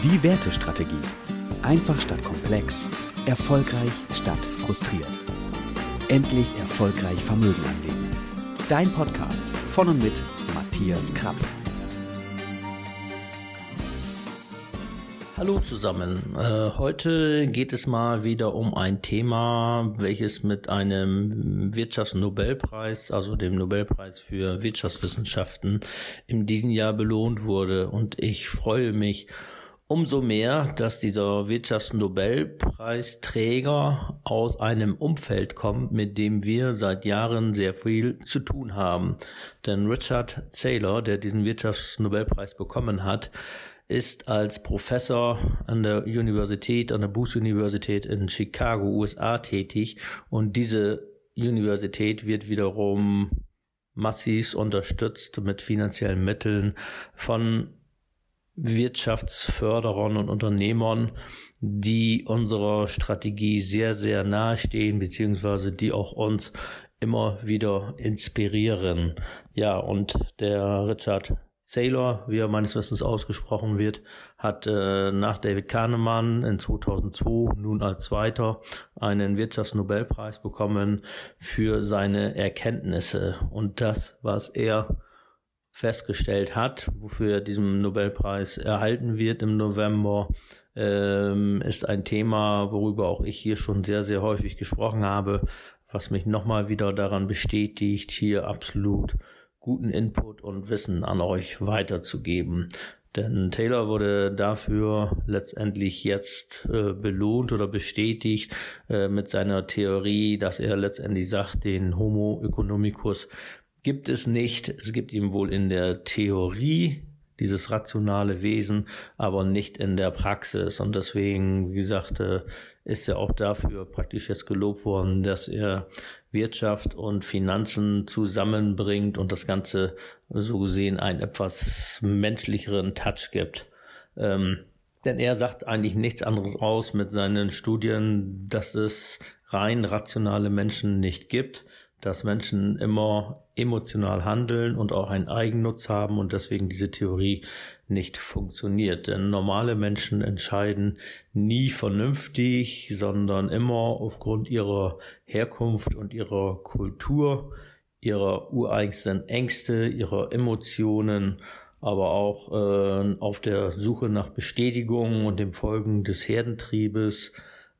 Die Wertestrategie. Einfach statt komplex, erfolgreich statt frustriert. Endlich erfolgreich Vermögen anlegen. Dein Podcast von und mit Matthias Krapp. Hallo zusammen. Heute geht es mal wieder um ein Thema, welches mit einem Wirtschaftsnobelpreis, also dem Nobelpreis für Wirtschaftswissenschaften, in diesem Jahr belohnt wurde. Und ich freue mich umso mehr, dass dieser Wirtschaftsnobelpreisträger aus einem Umfeld kommt, mit dem wir seit Jahren sehr viel zu tun haben. Denn Richard Thaler, der diesen Wirtschaftsnobelpreis bekommen hat, ist als Professor an der Booth Universität in Chicago, USA tätig, und diese Universität wird wiederum massiv unterstützt mit finanziellen Mitteln von Wirtschaftsförderern und Unternehmern, die unserer Strategie sehr, sehr nahe stehen, beziehungsweise die auch uns immer wieder inspirieren. Ja, und der Richard Thaler, wie er meines Wissens ausgesprochen wird, hat nach David Kahneman in 2002 nun als Zweiter einen Wirtschaftsnobelpreis bekommen für seine Erkenntnisse. Und das, was er festgestellt hat, wofür er diesen Nobelpreis erhalten wird im November, ist ein Thema, worüber auch ich hier schon sehr, sehr häufig gesprochen habe, was mich nochmal wieder daran bestätigt, hier absolut guten Input und Wissen an euch weiterzugeben. Denn Thaler wurde dafür letztendlich jetzt belohnt oder bestätigt mit seiner Theorie, dass er letztendlich sagt, den Homo economicus gibt es nicht. Es gibt ihn wohl in der Theorie, dieses rationale Wesen, aber nicht in der Praxis. Und deswegen, wie gesagt, ist er auch dafür praktisch jetzt gelobt worden, dass er Wirtschaft und Finanzen zusammenbringt und das Ganze so gesehen einen etwas menschlicheren Touch gibt. Denn er sagt eigentlich nichts anderes aus mit seinen Studien, dass es rein rationale Menschen nicht gibt, dass Menschen immer emotional handeln und auch einen Eigennutz haben und deswegen diese Theorie nicht funktioniert. Denn normale Menschen entscheiden nie vernünftig, sondern immer aufgrund ihrer Herkunft und ihrer Kultur, ihrer ureigensten Ängste, ihrer Emotionen, aber auch auf der Suche nach Bestätigung und dem Folgen des Herdentriebes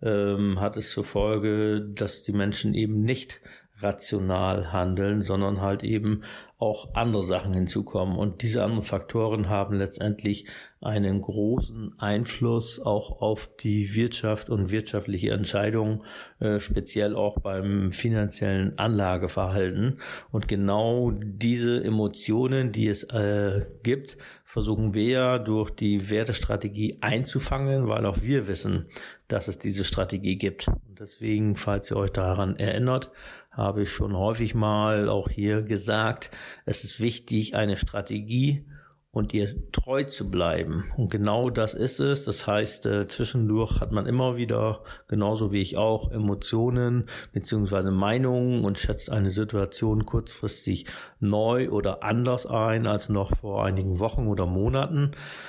hat es zur Folge, dass die Menschen eben nicht rational handeln, sondern halt eben auch andere Sachen hinzukommen. Und diese anderen Faktoren haben letztendlich einen großen Einfluss auch auf die Wirtschaft und wirtschaftliche Entscheidungen, speziell auch beim finanziellen Anlageverhalten. Und genau diese Emotionen, die es gibt, versuchen wir ja durch die Wertestrategie einzufangen, weil auch wir wissen, dass es diese Strategie gibt. Und deswegen, falls ihr euch daran erinnert, habe ich schon häufig mal auch hier gesagt, es ist wichtig, eine Strategie und ihr treu zu bleiben. Und genau das ist es. Das heißt, zwischendurch hat man immer wieder, genauso wie ich auch, Emotionen bzw. Meinungen und schätzt eine Situation kurzfristig neu oder anders ein als noch vor einigen Wochen oder Monaten.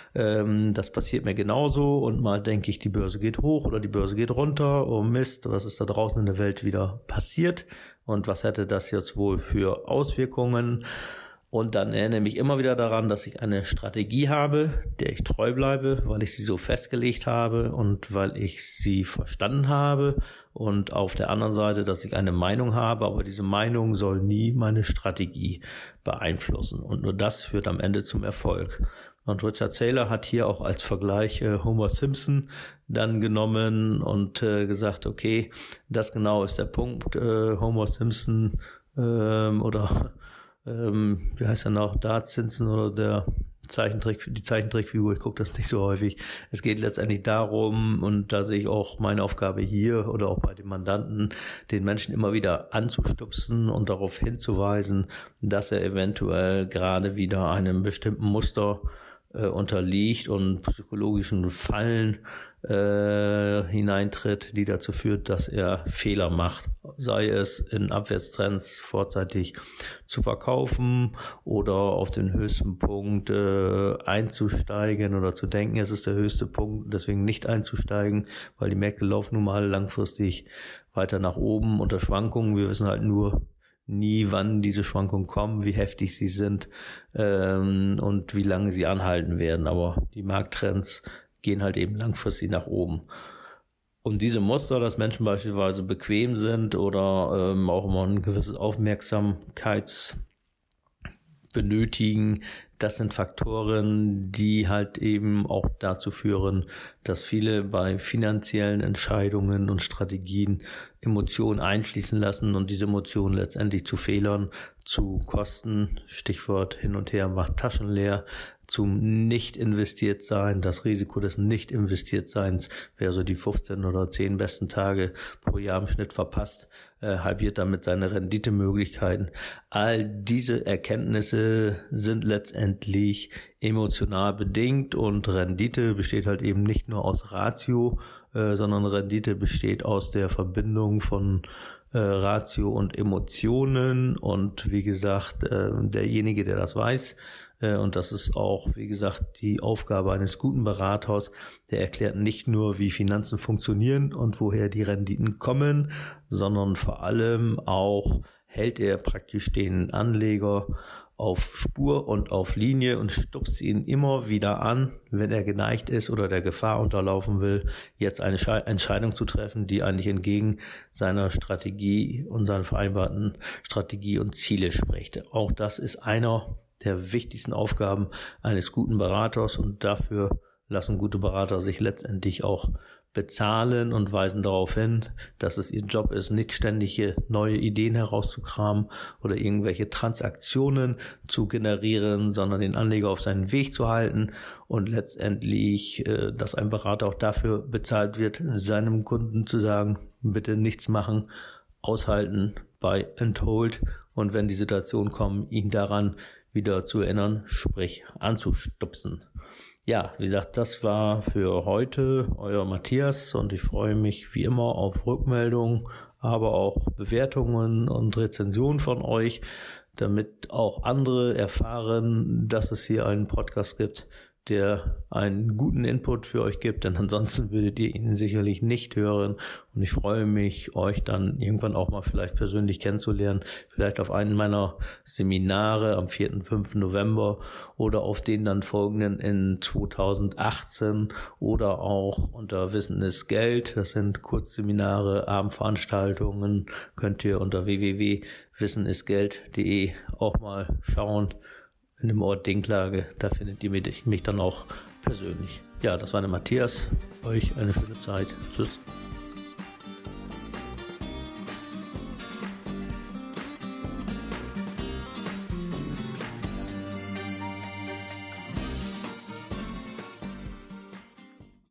Das passiert mir genauso und mal denke ich, die Börse geht hoch oder die Börse geht runter. Oh Mist, was ist da draußen in der Welt wieder passiert und was hätte das jetzt wohl für Auswirkungen? Und dann erinnere ich mich immer wieder daran, dass ich eine Strategie habe, der ich treu bleibe, weil ich sie so festgelegt habe und weil ich sie verstanden habe. Und auf der anderen Seite, dass ich eine Meinung habe, aber diese Meinung soll nie meine Strategie beeinflussen. Und nur das führt am Ende zum Erfolg. Und Richard Thaler hat hier auch als Vergleich Homer Simpson dann genommen und gesagt, okay, das genau ist der Punkt. Homer Simpson wie heißt er noch, Dart Simpson oder die Zeichentrickfigur, ich gucke das nicht so häufig. Es geht letztendlich darum, und da sehe ich auch meine Aufgabe hier oder auch bei den Mandanten, den Menschen immer wieder anzustupsen und darauf hinzuweisen, dass er eventuell gerade wieder einem bestimmten Muster unterliegt und psychologischen Fallen hineintritt, die dazu führt, dass er Fehler macht. Sei es in Abwärtstrends vorzeitig zu verkaufen oder auf den höchsten Punkt einzusteigen oder zu denken, es ist der höchste Punkt, deswegen nicht einzusteigen, weil die Märkte laufen nun mal langfristig weiter nach oben unter Schwankungen. Wir wissen halt nur nie, wann diese Schwankungen kommen, wie heftig sie sind und wie lange sie anhalten werden. Aber die Markttrends gehen halt eben langfristig nach oben. Und diese Muster, dass Menschen beispielsweise bequem sind oder auch immer ein gewisses Aufmerksamkeits benötigen, das sind Faktoren, die halt eben auch dazu führen, dass viele bei finanziellen Entscheidungen und Strategien Emotionen einfließen lassen und diese Emotionen letztendlich zu Fehlern, zu Kosten, Stichwort hin und her macht Taschen leer, zum nicht investiert sein, das Risiko des nicht investiert Seins, wer so die 15 oder 10 besten Tage pro Jahr im Schnitt verpasst, halbiert damit seine Renditemöglichkeiten. All diese Erkenntnisse sind letztendlich emotional bedingt und Rendite besteht halt eben nicht nur aus Ratio, sondern Rendite besteht aus der Verbindung von Ratio und Emotionen und wie gesagt, derjenige, der das weiß, und das ist auch, wie gesagt, die Aufgabe eines guten Beraters, der erklärt nicht nur, wie Finanzen funktionieren und woher die Renditen kommen, sondern vor allem auch hält er praktisch den Anleger auf Spur und auf Linie und stupst ihn immer wieder an, wenn er geneigt ist oder der Gefahr unterlaufen will, jetzt eine Entscheidung zu treffen, die eigentlich entgegen seiner Strategie und seiner vereinbarten Strategie und Ziele spricht. Auch das ist einer der wichtigsten Aufgaben eines guten Beraters und dafür lassen gute Berater sich letztendlich auch bezahlen und weisen darauf hin, dass es ihr Job ist, nicht ständig neue Ideen herauszukramen oder irgendwelche Transaktionen zu generieren, sondern den Anleger auf seinen Weg zu halten und letztendlich, dass ein Berater auch dafür bezahlt wird, seinem Kunden zu sagen, bitte nichts machen, aushalten, buy and hold und wenn die Situation kommt, ihn daran wieder zu erinnern, sprich anzustupsen. Ja, wie gesagt, das war für heute euer Matthias und ich freue mich wie immer auf Rückmeldungen, aber auch Bewertungen und Rezensionen von euch, damit auch andere erfahren, dass es hier einen Podcast gibt, der einen guten Input für euch gibt, denn ansonsten würdet ihr ihn sicherlich nicht hören und ich freue mich, euch dann irgendwann auch mal vielleicht persönlich kennenzulernen, vielleicht auf einen meiner Seminare am 4. und 5. November oder auf den dann folgenden in 2018 oder auch unter Wissen ist Geld, das sind Kurzseminare, Abendveranstaltungen, könnt ihr unter www.wissenistgeld.de auch mal schauen. In dem Ort Dinklage, da findet ihr mich dann auch persönlich. Ja, das war der Matthias. Euch eine schöne Zeit. Tschüss.